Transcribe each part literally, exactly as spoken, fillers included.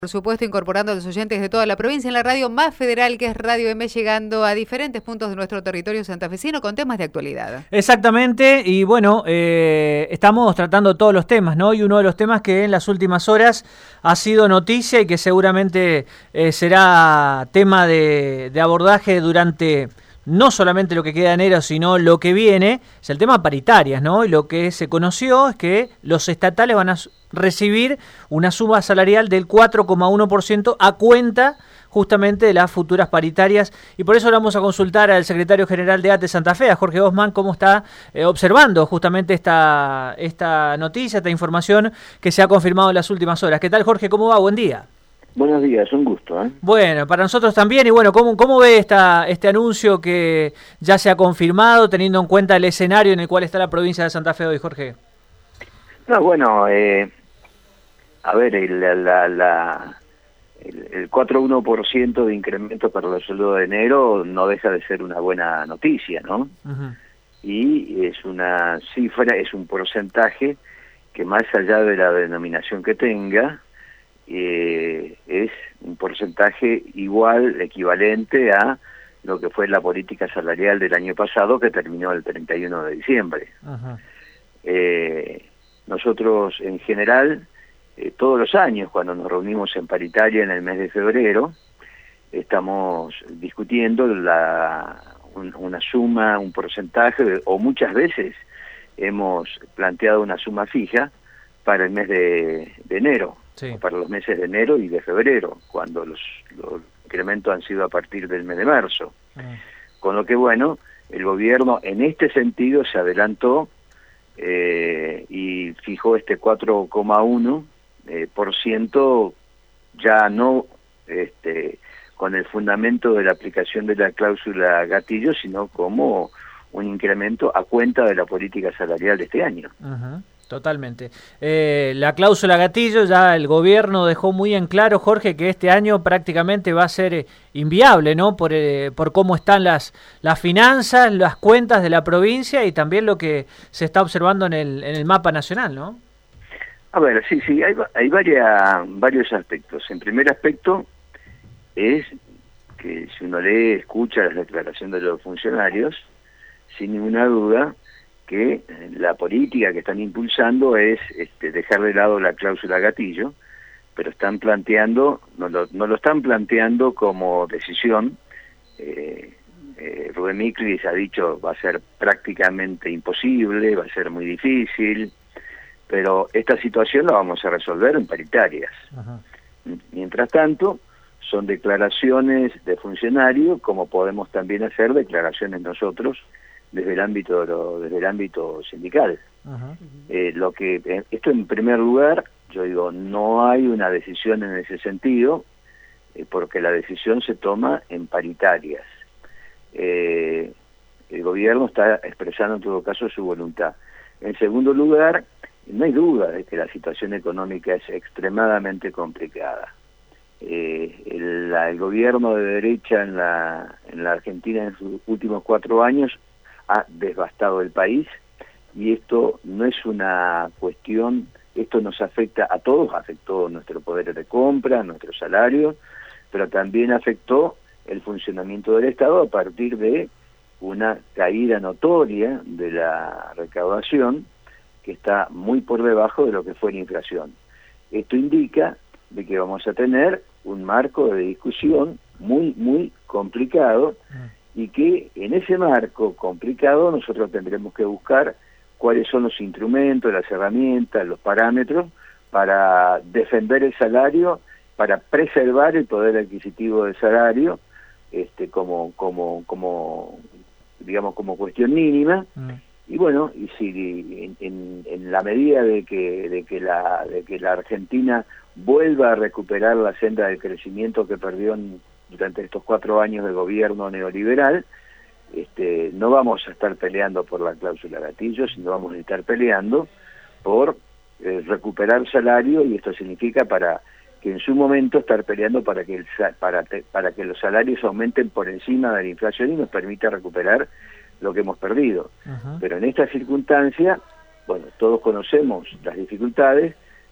Por supuesto, incorporando a los oyentes de toda la provincia en la radio más federal, que es Radio M, llegando a diferentes puntos de nuestro territorio santafesino con temas de actualidad. Exactamente, y bueno, eh, estamos tratando todos los temas, ¿no? Y uno de los temas que en las últimas horas ha sido noticia y que seguramente eh, será tema de, de abordaje durante no solamente lo que queda de enero, sino lo que viene, es el tema paritarias, ¿no? Y lo que se conoció es que los estatales van a recibir una suma salarial del cuatro coma uno por ciento a cuenta justamente de las futuras paritarias, y por eso le vamos a consultar al secretario general de A T E Santa Fe, a Jorge Osman, cómo está eh, observando justamente esta, esta noticia, esta información que se ha confirmado en las últimas horas. ¿Qué tal, Jorge? ¿Cómo va? Buen día. Buenos días, un gusto. ¿eh? Bueno, para nosotros también, y bueno, ¿cómo, cómo ve esta, este anuncio que ya se ha confirmado, teniendo en cuenta el escenario en el cual está la provincia de Santa Fe hoy, Jorge? No, bueno, eh, a ver, el, la, la, el, el cuatro coma uno por ciento de incremento para los sueldos de enero no deja de ser una buena noticia, ¿no? Uh-huh. Y es una cifra, es un porcentaje que más allá de la denominación que tenga, eh, es un porcentaje igual, equivalente a lo que fue la política salarial del año pasado, que terminó el treinta y uno de diciembre. Uh-huh. Eh, nosotros, en general, eh, todos los años, cuando nos reunimos en paritaria en el mes de febrero, estamos discutiendo la, un, una suma, un porcentaje, o muchas veces hemos planteado una suma fija para el mes de, de enero, sí. Para los meses de enero y de febrero, cuando los, los incrementos han sido a partir del mes de marzo. Uh-huh. Con lo que, bueno, el gobierno en este sentido se adelantó eh, y fijó este cuatro coma uno eh, por ciento, ya no este, con el fundamento de la aplicación de la cláusula gatillo, sino como un incremento a cuenta de la política salarial de este año. Uh-huh. Totalmente. Eh, la cláusula gatillo, ya el gobierno dejó muy en claro, Jorge, que este año prácticamente va a ser eh, inviable, ¿no? Por, eh, por cómo están las, las finanzas, las cuentas de la provincia y también lo que se está observando en el, en el mapa nacional, ¿no? A ver, sí, sí, hay, hay varias, varios aspectos. En primer aspecto es que si uno lee, escucha las declaraciones de los funcionarios, sin ninguna duda que la política que están impulsando es este, dejar de lado la cláusula gatillo, pero están planteando, no lo, no lo están planteando como decisión. Eh, eh, Rubén Miclis ha dicho va a ser prácticamente imposible, va a ser muy difícil, pero esta situación la vamos a resolver en paritarias. Ajá. Mientras tanto, son declaraciones de funcionario, como podemos también hacer declaraciones nosotros desde el ámbito de lo, desde el ámbito sindical. Uh-huh. Eh, lo que esto en primer lugar, yo digo, no hay una decisión en ese sentido, eh, porque la decisión se toma en paritarias. Eh, el gobierno está expresando en todo caso su voluntad. En segundo lugar, no hay duda de que la situación económica es extremadamente complicada. Eh, el, la, el gobierno de derecha en la, en la Argentina en sus últimos cuatro años ha devastado el país, y esto no es una cuestión, esto nos afecta a todos, afectó nuestro poder de compra, nuestro salario, pero también afectó el funcionamiento del Estado a partir de una caída notoria de la recaudación que está muy por debajo de lo que fue la inflación. Esto indica de que vamos a tener un marco de discusión muy, muy complicado, y que en ese marco complicado nosotros tendremos que buscar cuáles son los instrumentos, las herramientas, los parámetros para defender el salario, para preservar el poder adquisitivo del salario, este, como, como, como, digamos, como cuestión mínima. Mm. Y bueno, y si en, en, en la medida de que, de que la, de que la Argentina vuelva a recuperar la senda del crecimiento que perdió en durante estos cuatro años de gobierno neoliberal, este, no vamos a estar peleando por la cláusula gatillo, sino vamos a estar peleando por eh, recuperar salario, y esto significa para que en su momento estar peleando para que, el, para, para que los salarios aumenten por encima de la inflación y nos permita recuperar lo que hemos perdido. Uh-huh. Pero en esta circunstancia, bueno, todos conocemos las dificultades,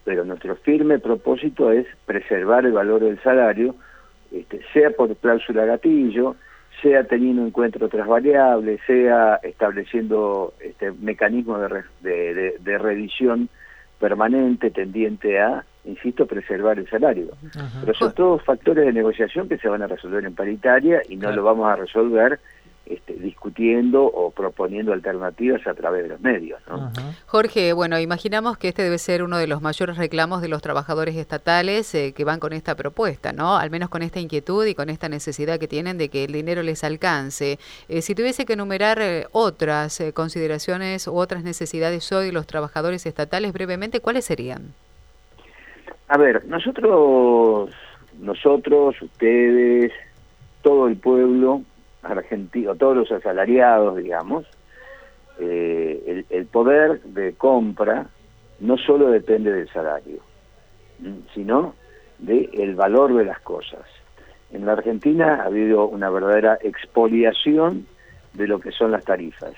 pero nuestro firme propósito es preservar el valor del salario, este, sea por cláusula gatillo, sea teniendo en cuenta otras variables, sea estableciendo este mecanismos de, re, de, de, de revisión permanente tendiente a, insisto, preservar el salario. Uh-huh. Pero son todos factores de negociación que se van a resolver en paritaria y no claro. lo vamos a resolver Este, discutiendo o proponiendo alternativas a través de los medios, ¿no? Uh-huh. Jorge, bueno, imaginamos que este debe ser uno de los mayores reclamos de los trabajadores estatales eh, que van con esta propuesta, ¿no? Al menos con esta inquietud y con esta necesidad que tienen de que el dinero les alcance. Eh, si tuviese que enumerar eh, otras eh, consideraciones u otras necesidades hoy de los trabajadores estatales, brevemente, ¿cuáles serían? A ver, nosotros, nosotros, ustedes, todo el pueblo argentino, todos los asalariados, digamos, eh, el, el poder de compra no solo depende del salario, sino del valor de las cosas. En la Argentina ha habido una verdadera expoliación de lo que son las tarifas.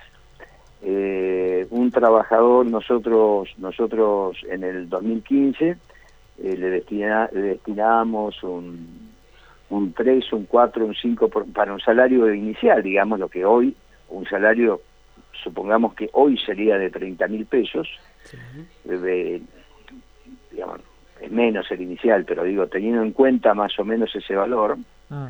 Eh, un trabajador, nosotros nosotros en el dos mil quince eh, le, destina, le destinábamos un un tres, un cuatro, un cinco por, para un salario inicial, digamos, lo que hoy, un salario, supongamos que hoy sería de treinta mil pesos, sí. de, digamos, es menos el inicial, pero digo, teniendo en cuenta más o menos ese valor, ah.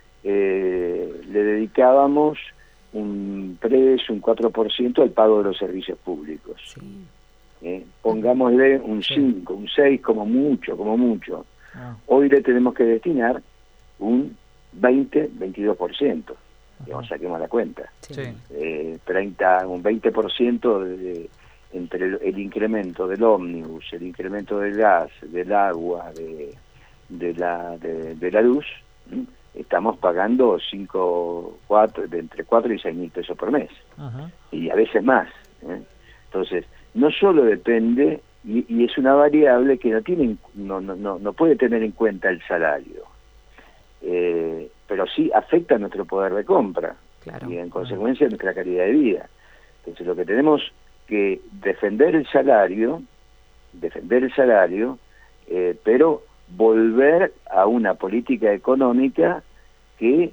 eh, le dedicábamos un tres, un cuatro por ciento al pago de los servicios públicos. Sí. Eh, pongámosle un sí. cinco, un seis como mucho, como mucho. Ah. Hoy le tenemos que destinar un veinte, veintidós por ciento, digamos, saquemos la cuenta. Sí. Eh, treinta, un veinte por ciento de, de, entre el, el incremento del ómnibus, el incremento del gas, del agua, de, de, la, de, de la luz, ¿sí? Estamos pagando cinco, cuatro, de entre cuatro y seis mil pesos por mes. Ajá. Y a veces más. ¿eh? Entonces, no solo depende, y, y es una variable que no, tiene, no, no, no, no puede tener en cuenta el salario. Eh, pero sí afecta nuestro poder de compra claro. y en consecuencia nuestra calidad de vida. Entonces lo que tenemos que defender el salario, defender el salario, eh, pero volver a una política económica que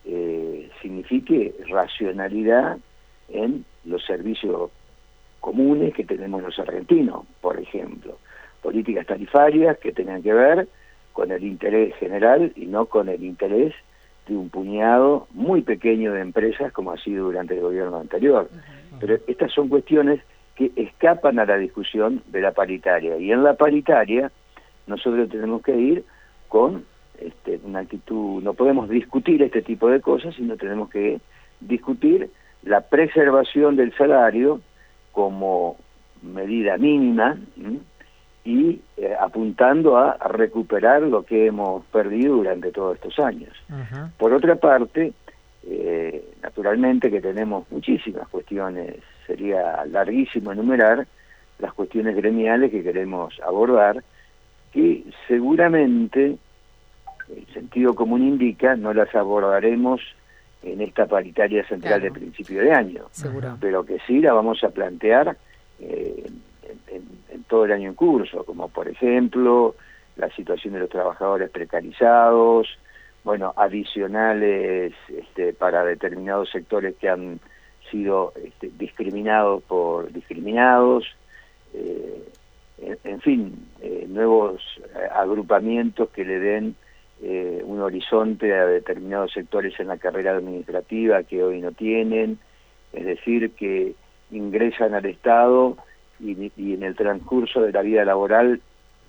eh, signifique racionalidad en los servicios comunes que tenemos los argentinos, por ejemplo, políticas tarifarias que tengan que ver con el interés general y no con el interés de un puñado muy pequeño de empresas como ha sido durante el gobierno anterior. Uh-huh. Pero estas son cuestiones que escapan a la discusión de la paritaria, y en la paritaria nosotros tenemos que ir con este, una actitud, no podemos discutir este tipo de cosas, sino tenemos que discutir la preservación del salario como medida mínima, ¿sí? y eh, apuntando a, a recuperar lo que hemos perdido durante todos estos años. Uh-huh. Por otra parte, eh, naturalmente que tenemos muchísimas cuestiones, sería larguísimo enumerar las cuestiones gremiales que queremos abordar, que seguramente, el sentido común indica, no las abordaremos en esta paritaria central claro. de principio de año, seguro. Pero que sí la vamos a plantear eh, en, en, en todo el año en curso, como por ejemplo la situación de los trabajadores precarizados, bueno, adicionales este, para determinados sectores que han sido este, discriminados por discriminados, eh, en, en fin, eh, nuevos agrupamientos que le den eh, un horizonte a determinados sectores en la carrera administrativa que hoy no tienen, es decir, que ingresan al Estado y, y en el transcurso de la vida laboral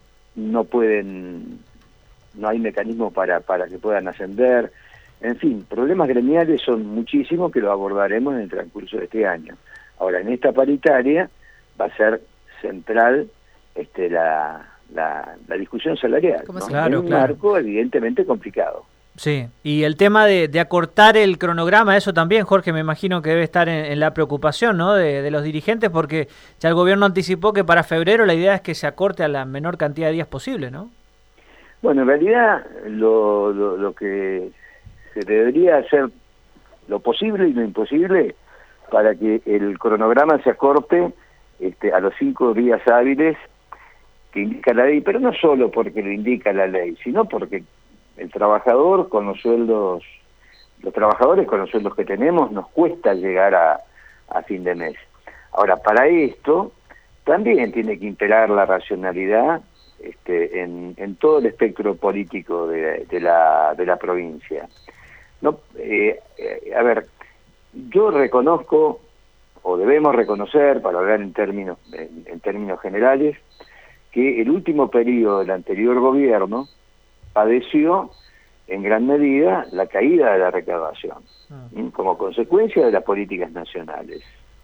no pueden, no hay mecanismo para, para que puedan ascender. En fin, problemas gremiales son muchísimos que lo abordaremos en el transcurso de este año. Ahora, en esta paritaria va a ser central este, la, la, la discusión salarial, ¿no? Claro, en un claro. marco evidentemente complicado. Sí, y el tema de, de acortar el cronograma, eso también, Jorge, me imagino que debe estar en, en la preocupación, ¿no?, de, de los dirigentes, porque ya el gobierno anticipó que para febrero la idea es que se acorte a la menor cantidad de días posible, ¿no? Bueno, en realidad lo, lo, lo que se debería hacer lo posible y lo imposible para que el cronograma se acorte este, a los cinco días hábiles que indica la ley, pero no solo porque lo indica la ley, sino porque el trabajador con los sueldos, los trabajadores con los sueldos que tenemos, nos cuesta llegar a, a fin de mes. Ahora, para esto también tiene que imperar la racionalidad este, en, en todo el espectro político de, de, la, de la provincia. No, eh, eh, a ver, yo reconozco, o debemos reconocer, para hablar en términos, en, en términos generales, que el último periodo del anterior gobierno padeció en gran medida la caída de la recaudación, ah. como consecuencia de las políticas nacionales.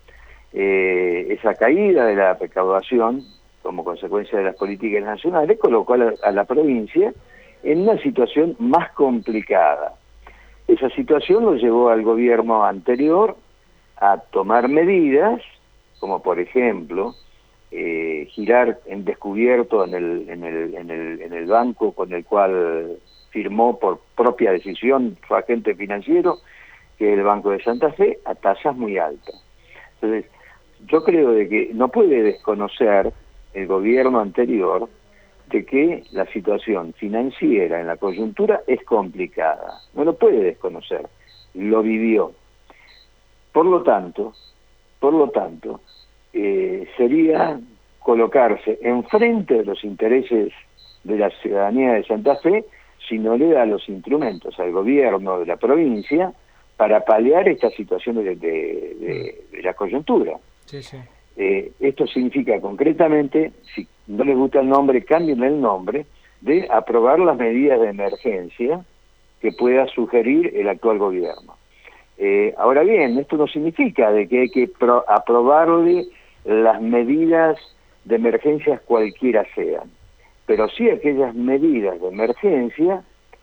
Eh, esa caída de la recaudación, como consecuencia de las políticas nacionales, colocó a la, a la provincia en una situación más complicada. Esa situación lo llevó al gobierno anterior a tomar medidas, como por ejemplo, eh, girar en descubierto en el, en, el, en, el, en el banco con el cual firmó por propia decisión su agente financiero, que es el Banco de Santa Fe, a tasas muy altas. Entonces, yo creo de que no puede desconocer el gobierno anterior de que la situación financiera en la coyuntura es complicada. No lo puede desconocer, lo vivió. Por lo tanto, por lo tanto, eh, sería colocarse enfrente de los intereses de la ciudadanía de Santa Fe si no le da los instrumentos al gobierno de la provincia para paliar esta situación de, de, de, de la coyuntura. Sí, sí. Eh, esto significa concretamente, si no les gusta el nombre, cambien el nombre, de aprobar las medidas de emergencia que pueda sugerir el actual gobierno. Eh, ahora bien, esto no significa de que hay que pro aprobarle las medidas de emergencia cualquiera sean, pero sí aquellas medidas de emergencia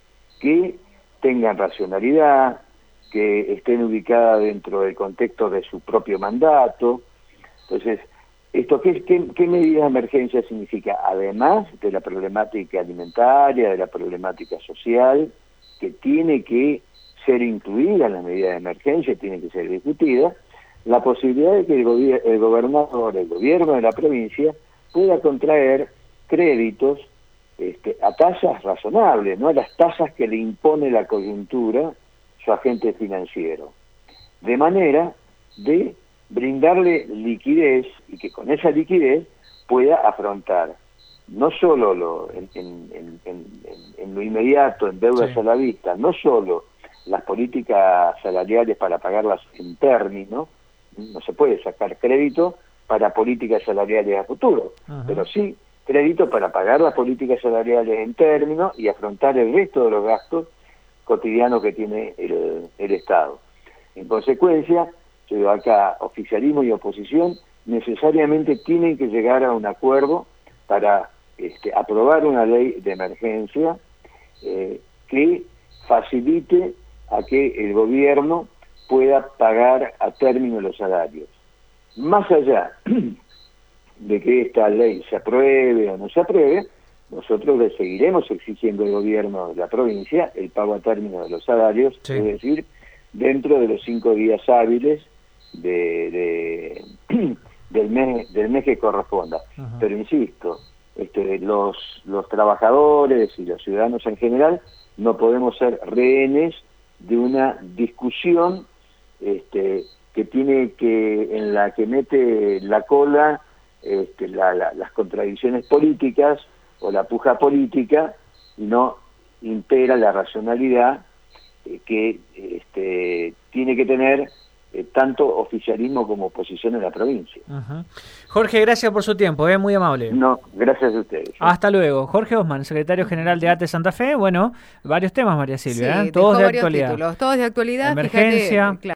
que tengan racionalidad, que estén ubicadas dentro del contexto de su propio mandato. Entonces, esto ¿qué, qué, qué medidas de emergencia significa? Además de la problemática alimentaria, de la problemática social, que tiene que ser incluida en la medida de emergencia, tiene que ser discutida, la posibilidad de que el, gobier el gobernador, el gobierno de la provincia, pueda contraer créditos este, a tasas razonables, no a las tasas que le impone la coyuntura su agente financiero, de manera de brindarle liquidez y que con esa liquidez pueda afrontar no solo lo, en, en, en, en, en lo inmediato, en deudas sí. a la vista, no solo las políticas salariales para pagarlas en término, no se puede sacar crédito para políticas salariales a futuro, uh-huh. pero sí crédito para pagar las políticas salariales en término y afrontar el resto de los gastos cotidianos que tiene el, el Estado. En consecuencia, yo digo acá, oficialismo y oposición necesariamente tienen que llegar a un acuerdo para este, aprobar una ley de emergencia eh, que facilite a que el gobierno pueda pagar a término los salarios. Más allá de que esta ley se apruebe o no se apruebe, nosotros le seguiremos exigiendo al gobierno de la provincia el pago a término de los salarios, sí. es decir, dentro de los cinco días hábiles de, de, del, mes, del mes que corresponda. Uh-huh. Pero insisto, este, los, los trabajadores y los ciudadanos en general no podemos ser rehenes de una discusión este, que tiene que, en la que mete la cola este, la, la, las contradicciones políticas o la puja política, y no impera la racionalidad eh, que este, tiene que tener eh, tanto oficialismo como oposición en la provincia. Uh-huh. Jorge, gracias por su tiempo, ¿eh? Muy amable. No, gracias a ustedes. ¿eh? Hasta luego. Jorge Osman, secretario general de A T E Santa Fe. Bueno, varios temas, María Silvia, sí, ¿eh? todos de varios actualidad. Títulos, todos de actualidad. Emergencia. Fíjate,